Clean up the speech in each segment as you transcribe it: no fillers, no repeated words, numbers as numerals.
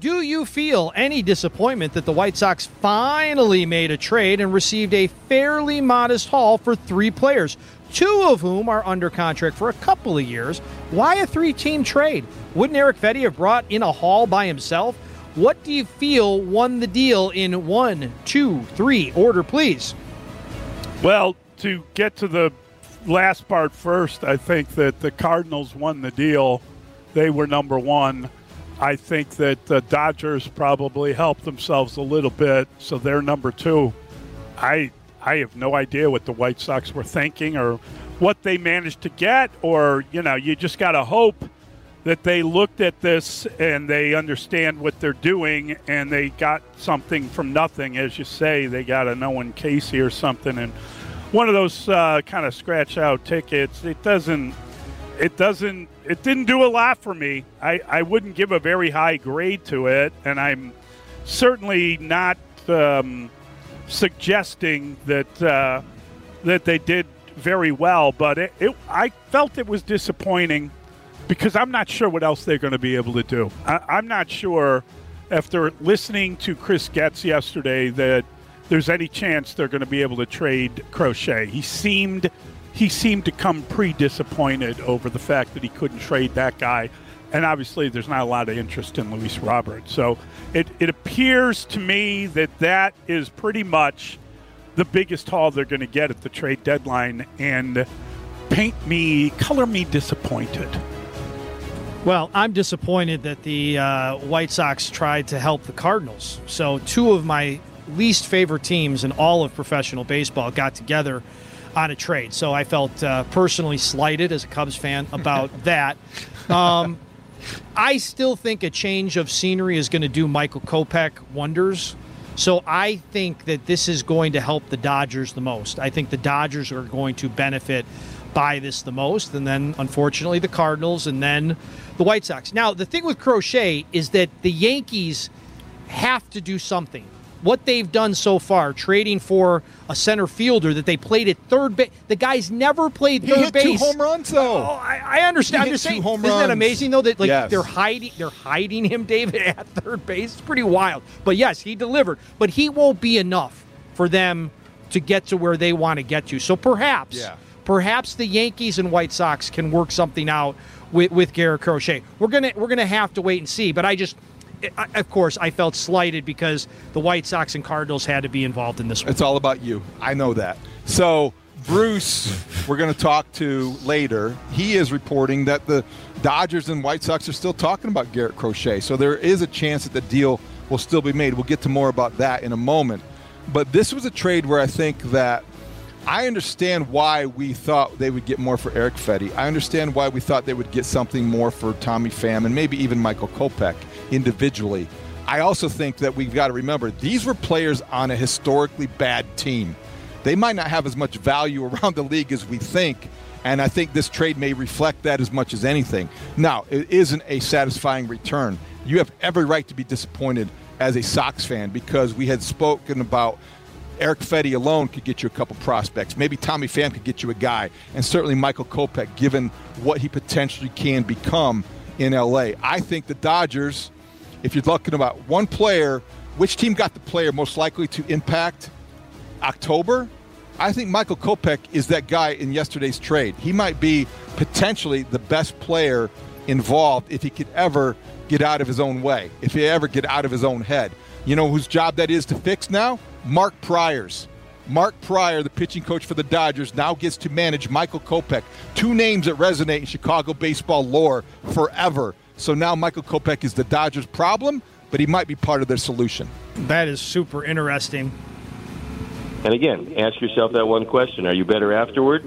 do you feel any disappointment that the White Sox finally made a trade and received a fairly modest haul for 3 players, 2 of whom are under contract for a couple of years? Why a 3-team trade? Wouldn't Erick Fedde have brought in a haul by himself? What do you feel won the deal in 1, 2, 3 order, please? Well, to get to the last part first, I think that the Cardinals won the deal. They were number 1. I think that the Dodgers probably helped themselves a little bit, so they're number 2. I have no idea what the White Sox were thinking or what they managed to get, or, you just got to hope that they looked at this and they understand what they're doing and they got something from nothing. As you say, they got a Nolan Casey or something, and one of those kind of scratch-out tickets. It didn't do a lot for me. I wouldn't give a very high grade to it, and I'm certainly not suggesting that they did very well, but I felt it was disappointing because I'm not sure what else they're going to be able to do. I'm not sure, after listening to Chris Getz yesterday, that there's any chance they're going to be able to trade Crochet. He seemed to come pretty disappointed over the fact that he couldn't trade that guy. And obviously there's not a lot of interest in Luis Robert. So it appears to me that is pretty much the biggest haul they're going to get at the trade deadline, and color me disappointed. Well, I'm disappointed that the White Sox tried to help the Cardinals. So 2 of my least favorite teams in all of professional baseball got together on a trade. So I felt personally slighted as a Cubs fan about that. I still think a change of scenery is going to do Michael Kopech wonders. So I think that this is going to help the Dodgers the most. I think the Dodgers are going to benefit by this the most, and then, unfortunately, the Cardinals, and then the White Sox. Now, the thing with Crochet is that the Yankees have to do something. What they've done so far, trading for a center fielder that they played at third base. The guy's never played third base. He hit 2 home runs, though. Oh, I understand. I'm just saying, isn't that amazing, though, that yes. they're hiding him, David, at third base? It's pretty wild. But, yes, he delivered. But he won't be enough for them to get to where they want to get to. So perhaps the Yankees and White Sox can work something out with Garrett Crochet. We're gonna have to wait and see. But of course, I felt slighted because the White Sox and Cardinals had to be involved in this one. It's all about you. I know that. So Bruce, we're going to talk to later. He is reporting that the Dodgers and White Sox are still talking about Garrett Crochet. So there is a chance that the deal will still be made. We'll get to more about that in a moment. But this was a trade where I think that I understand why we thought they would get more for Erick Fedde. I understand why we thought they would get something more for Tommy Pham and maybe even Michael Kopech individually. I also think that we've got to remember these were players on a historically bad team. They might not have as much value around the league as we think, and I think this trade may reflect that as much as anything. Now, it isn't a satisfying return. You have every right to be disappointed as a Sox fan because we had spoken about Erick Fedde alone could get you a couple prospects. Maybe Tommy Pham could get you a guy, and certainly Michael Kopech, given what he potentially can become in L.A. I think the Dodgers, if you're looking about one player, which team got the player most likely to impact October? I think Michael Kopech is that guy in yesterday's trade. He might be potentially the best player involved if he could ever get out of his own way, if he ever get out of his own head. You know whose job that is to fix now? Mark Pryor's. Mark Pryor, the pitching coach for the Dodgers, now gets to manage Michael Kopech. 2 names that resonate in Chicago baseball lore forever. So now Michael Kopech is the Dodgers' problem, but he might be part of their solution. That is super interesting. And again, ask yourself that one question. Are you better afterward?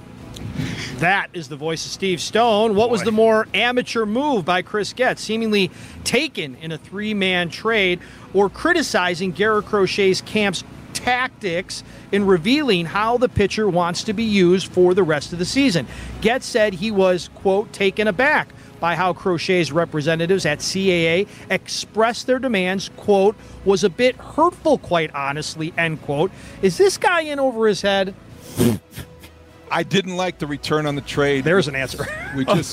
That is the voice of Steve Stone. What was the more amateur move by Chris Getz, seemingly taken in a 3-man trade, or criticizing Garrett Crochet's camp's tactics in revealing how the pitcher wants to be used for the rest of the season? Getz said he was, quote, taken aback by how Crochet's representatives at CAA expressed their demands, quote, was a bit hurtful, quite honestly, end quote. Is this guy in over his head? I didn't like the return on the trade. There's an answer. We just,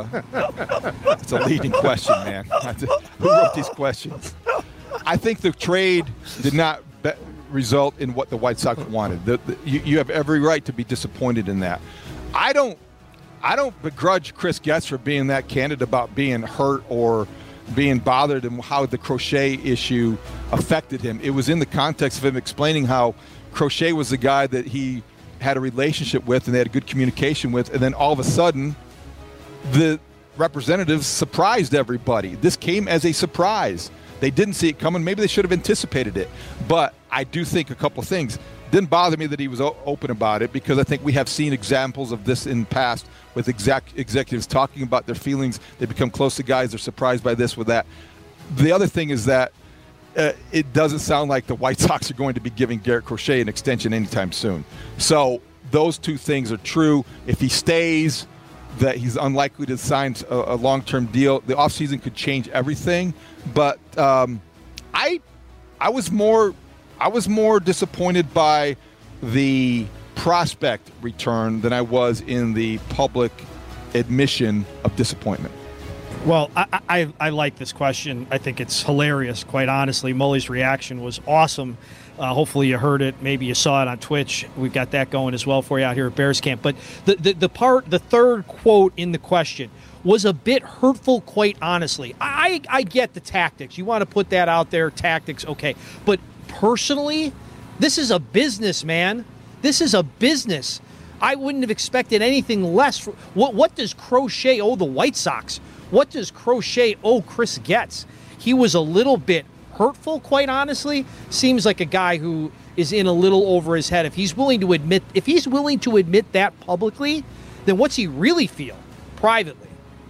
it's a leading question, man. Who wrote these questions? I think the trade did not result in what the White Sox wanted. You have every right to be disappointed in that. I don't begrudge Chris Getz for being that candid about being hurt or being bothered and how the Crochet issue affected him. It was in the context of him explaining how Crochet was the guy that he had a relationship with and they had a good communication with, and then all of a sudden the representatives surprised everybody. This came as a surprise. They didn't see it coming. Maybe they should have anticipated it. But I do think a couple of things. Didn't bother me that he was open about it, because I think we have seen examples of this in the past with executives talking about their feelings. They become close to guys. They're surprised by this, with that. The other thing is that it doesn't sound like the White Sox are going to be giving Garrett Crochet an extension anytime soon. So those two things are true. If he stays, that he's unlikely to sign a long-term deal. The offseason could change everything. But I was more disappointed by the prospect return than I was in the public admission of disappointment. Well, I like this question. I think it's hilarious, quite honestly. Mully's reaction was awesome. Hopefully you heard it. Maybe you saw it on Twitch. We've got that going as well for you out here at Bears Camp. But the third quote in the question was a bit hurtful, quite honestly. I get the tactics. You want to put that out there, tactics, okay. But personally, this is a business, man. This is a business. I wouldn't have expected anything less. What does Crochet owe the White Sox? What does Crochet owe Chris Getz? He was a little bit hurtful, quite honestly. Seems like a guy who is in a little over his head. If he's willing to admit that publicly, then what's he really feel privately?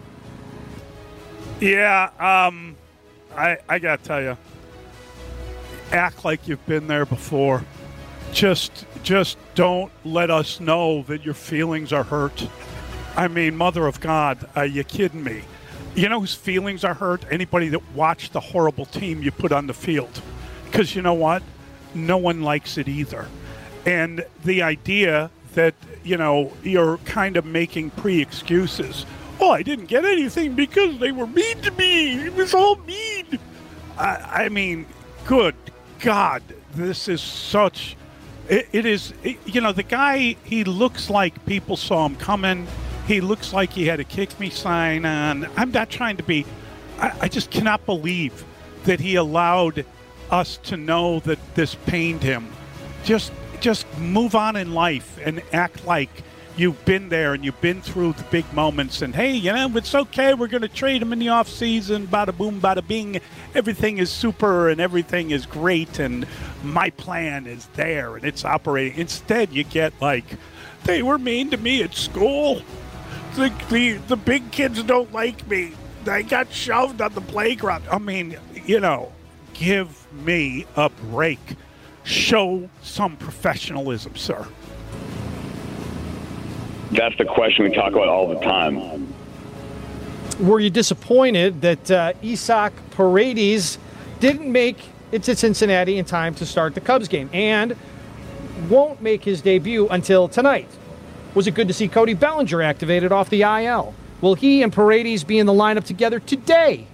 Yeah, I gotta tell you, act like you've been there before. Just don't let us know that your feelings are hurt. I mean, Mother of God, are you kidding me? You know whose feelings are hurt? Anybody that watched the horrible team you put on the field. Because you know what? No one likes it either. And the idea that, you're kind of making pre-excuses. Oh, I didn't get anything because they were mean to me. It was all mean. I mean, good God, this is such... It is, the guy, he looks like people saw him coming. He looks like he had a kick me sign on. I'm not trying to be, I just cannot believe that he allowed us to know that this pained him. Just move on in life and act like you've been there and you've been through the big moments. And, hey, it's okay. We're going to trade him in the offseason. Bada boom, bada bing. Everything is super and everything is great. And my plan is there and it's operating. Instead, you get like, they were mean to me at school. The big kids don't like me. They got shoved on the playground. I mean, give me a break. Show some professionalism, sir. That's the question we talk about all the time. Were you disappointed that Isaac Paredes didn't make it to Cincinnati in time to start the Cubs game and won't make his debut until tonight? Was it good to see Cody Bellinger activated off the IL? Will he and Paredes be in the lineup together today?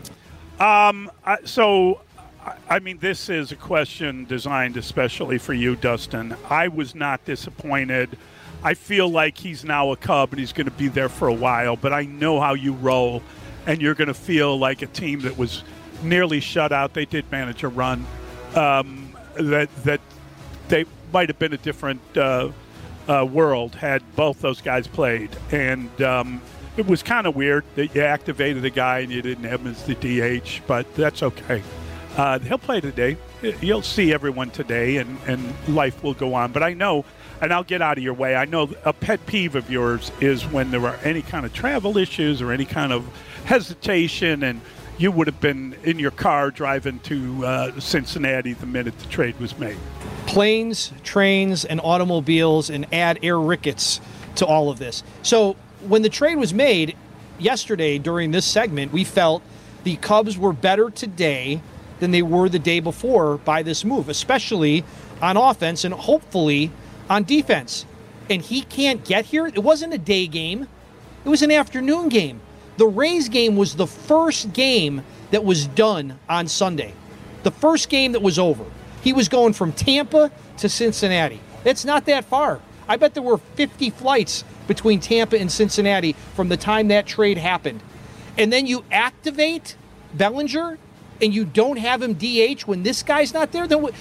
This is a question designed especially for you, Dustin. I was not disappointed. I feel like he's now a Cub and he's going to be there for a while, but I know how you roll, and you're going to feel like a team that was nearly shut out. They did manage a run. That they might have been a different world had both those guys played. And it was kind of weird that you activated a guy and you didn't have him as the DH, but that's okay. He'll play today. You'll see everyone today, and life will go on. But I know, and I'll get out of your way, I know a pet peeve of yours is when there are any kind of travel issues or any kind of hesitation, and you would have been in your car driving to Cincinnati the minute the trade was made. Planes, trains, and automobiles, and add air rickets to all of this. So when the trade was made yesterday during this segment, we felt the Cubs were better today than they were the day before by this move, especially on offense and hopefully on defense. and he can't get here. It wasn't a day game. It was an afternoon game. The Rays game was the first game that was done on Sunday. The first game that was over. He was going from Tampa to Cincinnati. It's not that far. I bet there were 50 flights between Tampa and Cincinnati from the time that trade happened. And then you activate Bellinger and you don't have him DH when this guy's not there. Then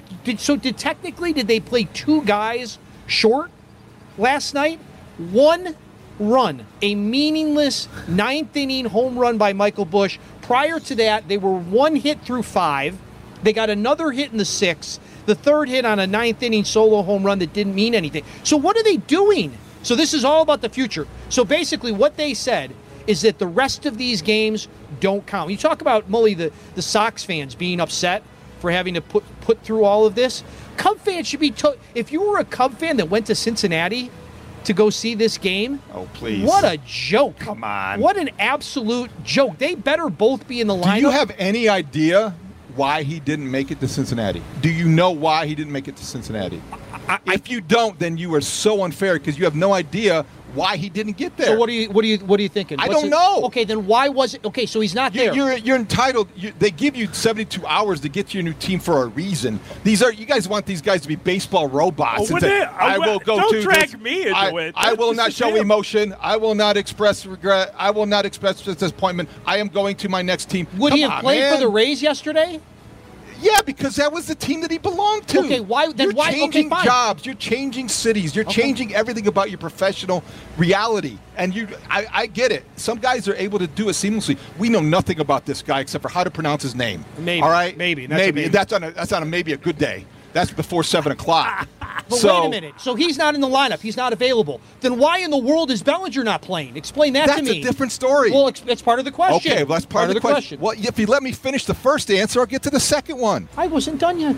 technically did they play two guys short last night? One run, a meaningless ninth inning home run by Michael Busch. Prior to that, they were one hit through 5. They got another hit in the 6th. The third hit on a ninth inning solo home run that didn't mean anything. So what are they doing? So this is all about the future. So basically what they said is that the rest of these games don't count. You talk about, Mully, the Sox fans being upset for having to put through all of this. Cub fans should be if you were a Cub fan that went to Cincinnati to go see this game. Oh, please. What a joke. Come on. What an absolute joke. They better both be in the lineup. Do you have any idea why he didn't make it to Cincinnati? Do you know why he didn't make it to Cincinnati? If you don't, then you are so unfair because you have no idea why he didn't get there. So what are you thinking? I don't know. Okay, then why was it? Okay, so he's not there. You're entitled. They give you 72 hours to get to your new team for a reason. You guys want these guys to be baseball robots. I will go don't to drag this. me into it. I will not show emotion. I will not express regret. I will not express disappointment. I am going to my next team. Would he have played for the Rays yesterday? Yeah, because that was the team that he belonged to. Okay, why? Then you're why? changing Okay, fine. jobs. You're changing cities. You're changing everything about your professional reality. And I get it. Some guys are able to do it seamlessly. We know nothing about this guy except for how to pronounce his name. Maybe. All right. Maybe. That's on a maybe a good day. That's before 7 o'clock. But wait a minute. So he's not in the lineup. He's not available. Then why in the world is Bellinger not playing? Explain that to me. That's a different story. Well, it's part of the question. Okay, well, that's part of the question. Well, if you let me finish the first answer, I'll get to the second one. I wasn't done yet.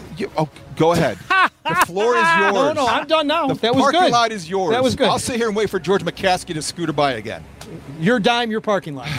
Go ahead. The floor is yours. No, I'm done now. That was good. The parking lot is yours. That was good. I'll sit here and wait for George McCaskey to scooter by again. Your dime, your parking lot.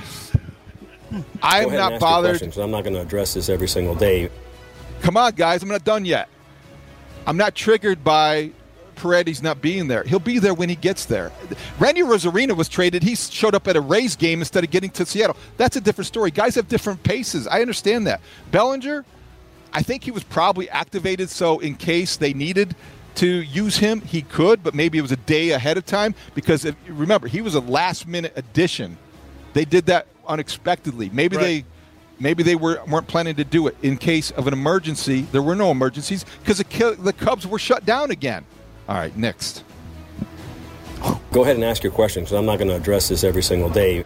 I'm not bothered. I'm not going to address this every single day. Come on, guys. I'm not done yet. I'm not triggered by Paredes not being there. He'll be there when he gets there. Randy Rosarina was traded. He showed up at a Rays game instead of getting to Seattle. That's a different story. Guys have different paces. I understand that. Bellinger, I think he was probably activated so in case they needed to use him, he could, but maybe it was a day ahead of time because, remember, he was a last-minute addition. They did that unexpectedly. Maybe they weren't planning to do it in case of an emergency. There were no emergencies because the Cubs were shut down again. All right, next. Go ahead and ask your question because I'm not going to address this every single day.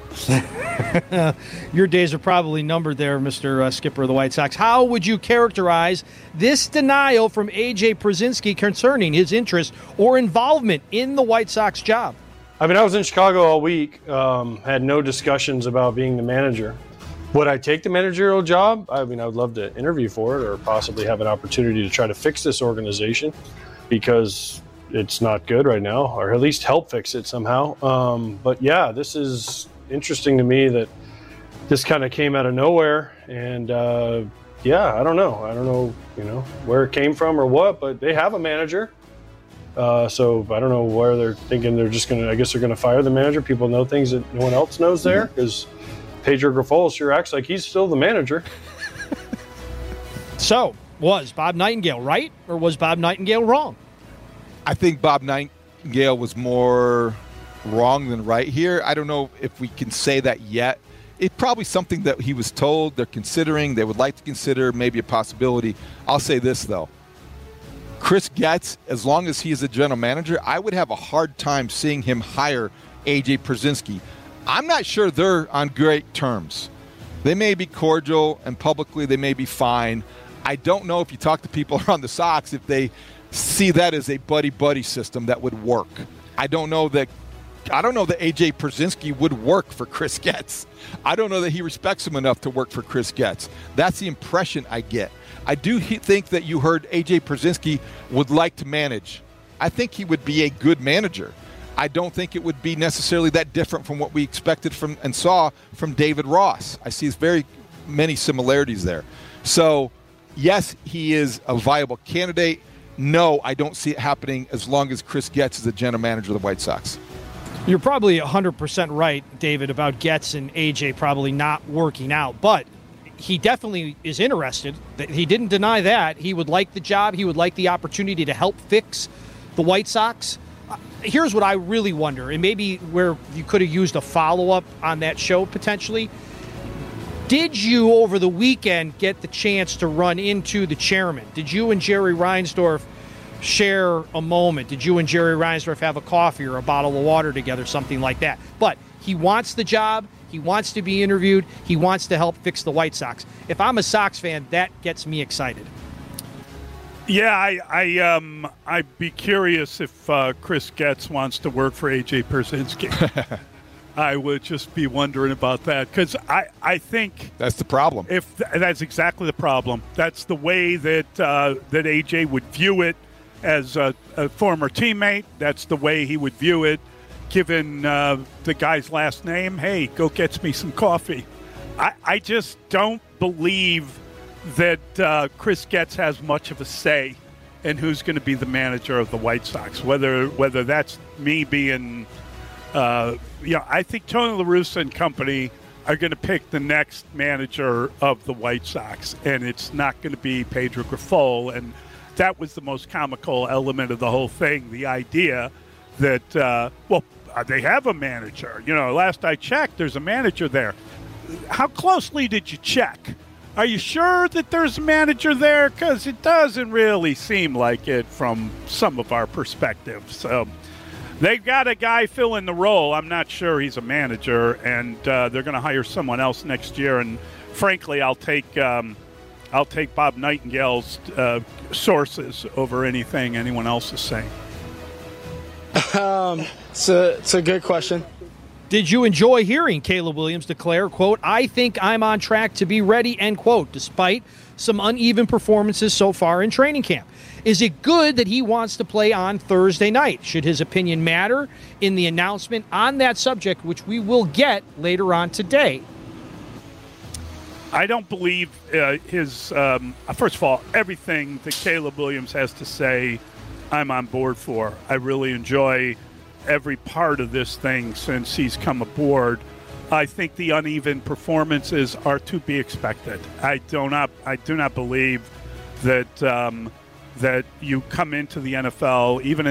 Your days are probably numbered there, Mr. Skipper of the White Sox. How would you characterize this denial from A.J. Pierzynski concerning his interest or involvement in the White Sox job? I mean, I was in Chicago all week, had no discussions about being the manager. Would I take the managerial job? I mean, I would love to interview for it or possibly have an opportunity to try to fix this organization because it's not good right now, or at least help fix it somehow. But yeah, this is interesting to me that this kind of came out of nowhere. And yeah, I don't know, where it came from or what, but they have a manager. So I don't know where they're thinking they're just going to, I guess they're going to fire the manager. People know things that no one else knows there because Pedro Grifol sure acts like he's still the manager. So, was Bob Nightingale right or was Bob Nightingale wrong? I think Bob Nightingale was more wrong than right here. I don't know if we can say that yet. It's probably something that he was told, they're considering, they would like to consider, maybe a possibility. I'll say this, though. Chris Getz, as long as he is a general manager, I would have a hard time seeing him hire A.J. Pierzynski. I'm not sure they're on great terms. They may be cordial and publicly they may be fine. I don't know if you talk to people around the Sox if they see that as a buddy-buddy system that would work. I don't know that A.J. Pierzynski would work for Chris Getz. I don't know that he respects him enough to work for Chris Getz. That's the impression I get. I do think that you heard A.J. Pierzynski would like to manage. I think he would be a good manager. I don't think it would be necessarily that different from what we expected from and saw from David Ross. I see very many similarities there. So, yes, he is a viable candidate. no, I don't see it happening as long as Chris Getz is the general manager of the White Sox. You're probably 100% right, David, about Getz and AJ probably not working out, but he definitely is interested. He didn't deny that. He would like the job. He would like the opportunity to help fix the White Sox. Here's what I really wonder, and maybe where you could have used a follow-up on that show potentially. Did you, over the weekend, get the chance to run into the chairman? Did you and Jerry Reinsdorf share a moment? Did you and Jerry Reinsdorf have a coffee or a bottle of water together, something like that? But he wants the job. He wants to be interviewed. He wants to help fix the White Sox. If I'm a Sox fan, that gets me excited. Yeah, I'd be curious if Chris Getz wants to work for AJ Pierzynski. I would just be wondering about that because I think that's the problem. That's exactly the problem. That's the way that that AJ would view it as a former teammate. That's the way he would view it, given the guy's last name. Hey, go get me some coffee. I just don't believe that Chris Getz has much of a say in who's going to be the manager of the White Sox. Whether that's me being, I think Tony La Russa and company are going to pick the next manager of the White Sox, and it's not going to be Pedro Grifol. And that was the most comical element of the whole thing, the idea that, they have a manager. Last I checked, there's a manager there. How closely did you check? Are you sure that there's a manager there? Because it doesn't really seem like it from some of our perspectives. So they've got a guy filling the role. I'm not sure he's a manager, and they're going to hire someone else next year. And frankly, I'll take Bob Nightingale's sources over anything anyone else is saying. It's a good question. Did you enjoy hearing Caleb Williams declare, quote, "I think I'm on track to be ready," end quote, despite some uneven performances so far in training camp? Is it good that he wants to play on Thursday night? Should his opinion matter in the announcement on that subject, which we will get later on today? I don't believe first of all, everything that Caleb Williams has to say, I'm on board for. I really enjoy every part of this thing since he's come aboard. I think the uneven performances are to be expected. I do not believe that that you come into the NFL, even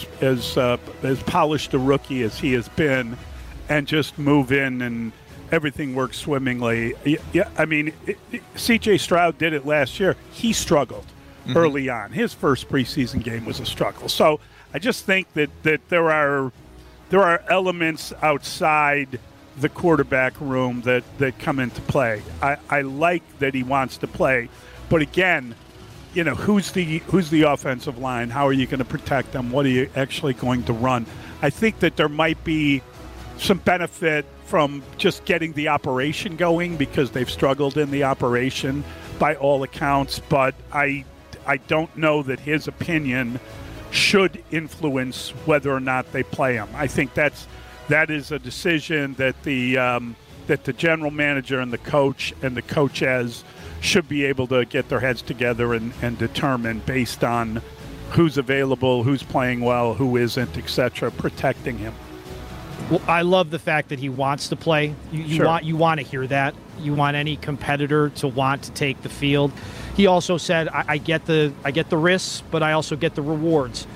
as polished a rookie as he has been, and just move in and everything works swimmingly. Yeah, I mean, C.J. Stroud did it last year. He struggled early on. His first preseason game was a struggle. So I just think that there are elements outside the quarterback room that come into play. I like that he wants to play, but again, who's the offensive line? How are you going to protect them? What are you actually going to run? I think that there might be some benefit from just getting the operation going because they've struggled in the operation by all accounts, but I don't know that his opinion should influence whether or not they play him. I think that is a decision that the general manager and the coaches should be able to get their heads together and determine based on who's available, who's playing well, who isn't, etc., protecting him. Well, I love the fact that he wants to play. You want to hear that. You want any competitor to want to take the field. He also said, I get the risks, but I also get the rewards.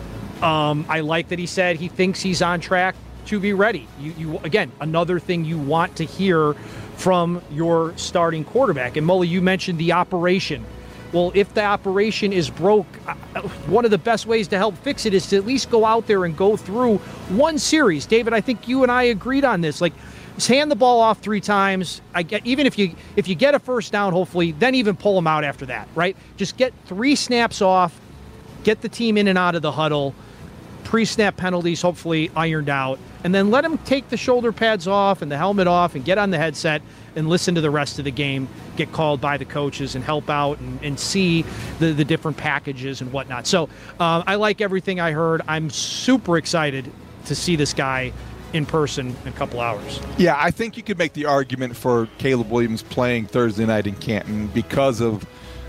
I like that he said he thinks he's on track to be ready. You again, another thing you want to hear from your starting quarterback. And Mully, you mentioned the operation. Well, if the operation is broke, one of the best ways to help fix it is to at least go out there and go through one series. David, I think you and I agreed on this. Like, just hand the ball off 3 times. Even if you get a first down, hopefully, then even pull them out after that, right? Just get 3 snaps off, get the team in and out of the huddle, pre-snap penalties hopefully ironed out, and then let them take the shoulder pads off and the helmet off and get on the headset and listen to the rest of the game, get called by the coaches and help out and see the different packages and whatnot. So I like everything I heard. I'm super excited to see this guy in person in a couple hours. Yeah, I think you could make the argument for Caleb Williams playing Thursday night in Canton because of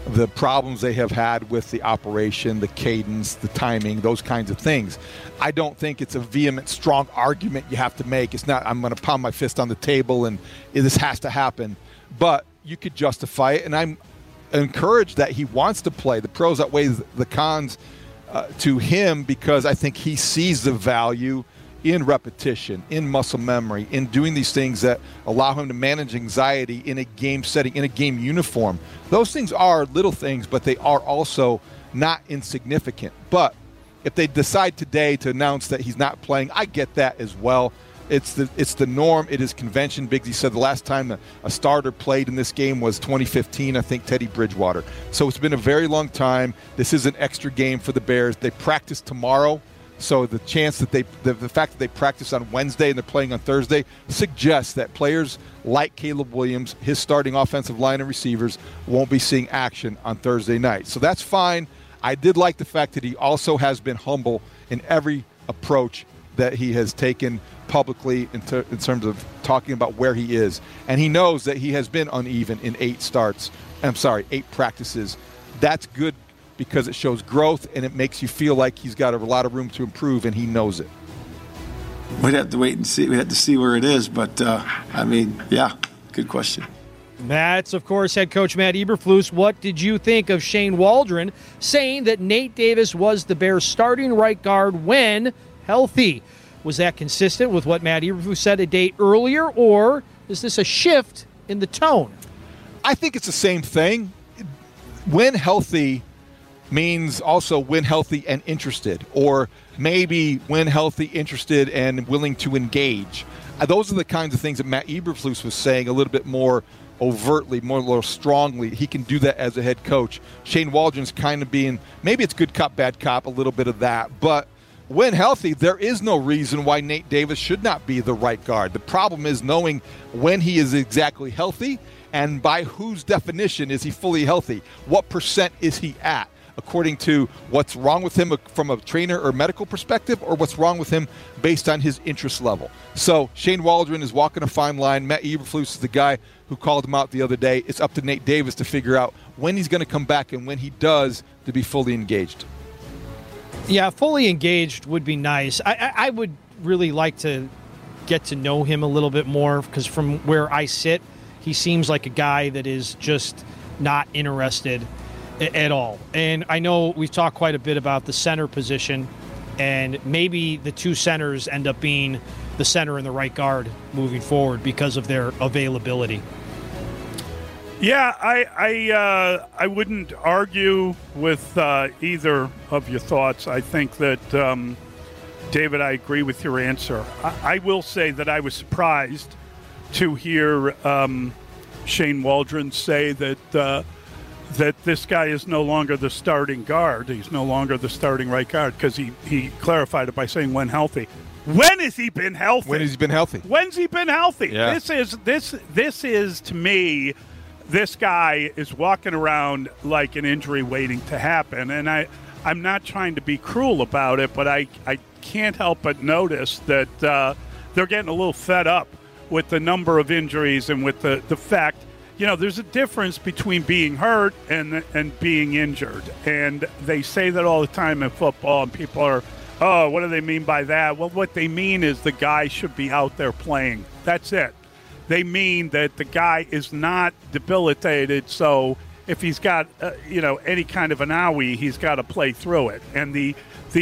the problems they have had with the operation, the cadence, the timing, those kinds of things. I don't think it's a vehement, strong argument you have to make. It's not, I'm going to pound my fist on the table and this has to happen. But you could justify it, and I'm encouraged that he wants to play. The pros outweigh the cons to him, because I think he sees the value in repetition, in muscle memory, in doing these things that allow him to manage anxiety in a game setting, in a game uniform. Those things are little things, but they are also not insignificant. But if they decide today to announce that he's not playing, I get that as well. It's the norm. It is convention. Bigsy said the last time a starter played in this game was 2015, I think, Teddy Bridgewater. So it's been a very long time. This is an extra game for the Bears. They practice tomorrow, so the chance that the fact that they practice on Wednesday and they're playing on Thursday suggests that players like Caleb Williams, his starting offensive line and receivers, won't be seeing action on Thursday night. So that's fine. I did like the fact that he also has been humble in every approach that he has taken publicly in terms of talking about where he is. And he knows that he has been uneven in 8 practices. That's good because it shows growth and it makes you feel like he's got a lot of room to improve, and he knows it. We'd have to wait and see. We have to see where it is. But, good question. That's, of course, head coach Matt Eberflus. What did you think of Shane Waldron saying that Nate Davis was the Bears' starting right guard when healthy? Was that consistent with what Matt Eberflus said a day earlier, or is this a shift in the tone? I think it's the same thing. When healthy means also when healthy and interested, or maybe when healthy, interested, and willing to engage. Those are the kinds of things that Matt Eberflus was saying a little bit more overtly, more strongly. He can do that as a head coach. Shane Waldron's kind of being, maybe it's good cop, bad cop, a little bit of that, but when healthy, there is no reason why Nate Davis should not be the right guard. The problem is knowing when he is exactly healthy, and by whose definition is he fully healthy? What percent is he at? According to what's wrong with him from a trainer or medical perspective, or what's wrong with him based on his interest level. So Shane Waldron is walking a fine line. Matt Eberflus is the guy who called him out the other day. It's up to Nate Davis to figure out when he's going to come back, and when he does, to be fully engaged. Yeah, fully engaged would be nice. I would really like to get to know him a little bit more, because from where I sit, he seems like a guy that is just not interested at all. And I know we've talked quite a bit about the center position, and maybe the two centers end up being the center and the right guard moving forward because of their availability. Yeah, I wouldn't argue with either of your thoughts. I think that, David, I agree with your answer. I will say that I was surprised to hear Shane Waldron say that this guy is no longer the starting guard. He's no longer the starting right guard, because he clarified it by saying when healthy. When has he been healthy? When has he been healthy? When's he been healthy? Yeah. This is to me, this guy is walking around like an injury waiting to happen. And I'm not trying to be cruel about it, but I can't help but notice that they're getting a little fed up with the number of injuries and with the fact, there's a difference between being hurt and being injured. And they say that all the time in football, and people are, oh, what do they mean by that? Well, what they mean is the guy should be out there playing. That's it. They mean that the guy is not debilitated, so if he's got any kind of an owie, he's got to play through it. And the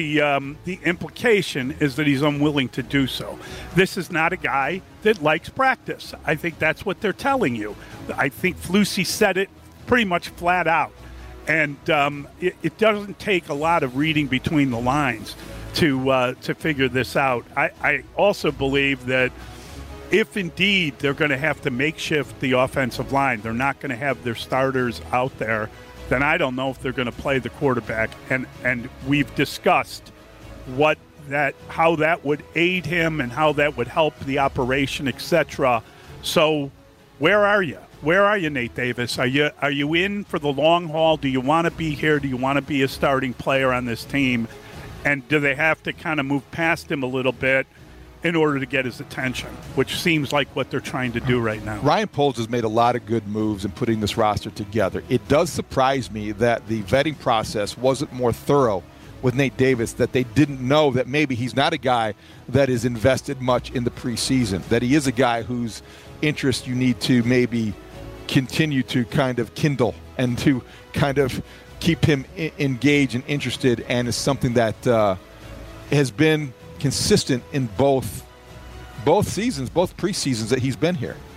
implication is that he's unwilling to do so. This is not a guy that likes practice. I think that's what they're telling you. I think Flusy said it pretty much flat out. And it doesn't take a lot of reading between the lines to figure this out. I also believe that if indeed they're going to have to makeshift the offensive line, they're not going to have their starters out there, then I don't know if they're going to play the quarterback. And we've discussed how that would aid him and how that would help the operation, etc. So where are you? Where are you, Nate Davis? Are you in for the long haul? Do you want to be here? Do you want to be a starting player on this team? And do they have to kind of move past him a little bit in order to get his attention, which seems like what they're trying to do right now. Ryan Poles has made a lot of good moves in putting this roster together. It does surprise me that the vetting process wasn't more thorough with Nate Davis, that they didn't know that maybe he's not a guy that is invested much in the preseason, that he is a guy whose interest you need to maybe continue to kind of kindle and to kind of keep him engaged and interested, and is something that has been consistent in both seasons, both preseasons that he's been here.